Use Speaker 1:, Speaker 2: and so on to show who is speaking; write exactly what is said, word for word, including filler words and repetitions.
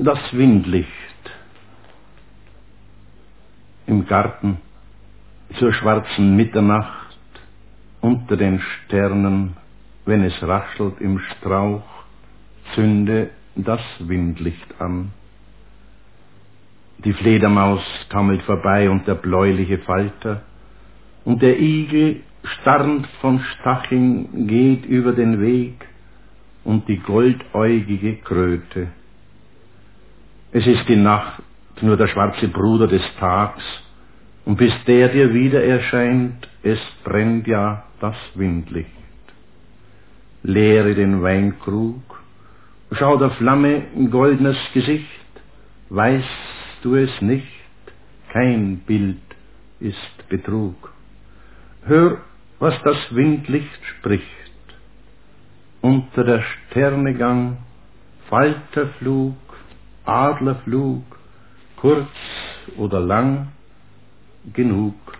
Speaker 1: Das Windlicht im Garten zur schwarzen Mitternacht unter den Sternen, wenn es raschelt im Strauch, zünde das Windlicht an. Die Fledermaus taumelt vorbei und der bläuliche Falter, und der Igel, starrend von Stacheln, geht über den Weg, und die goldäugige Kröte. Es ist die Nacht, nur der schwarze Bruder des Tags, und bis der dir wieder erscheint, es brennt ja das Windlicht. Leere den Weinkrug, schau der Flamme ein goldenes Gesicht, weißt du es nicht, kein Bild ist Betrug. Hör, was das Windlicht spricht, unter der Sternegang, Falterflug, Adlerflug, kurz oder lang, genug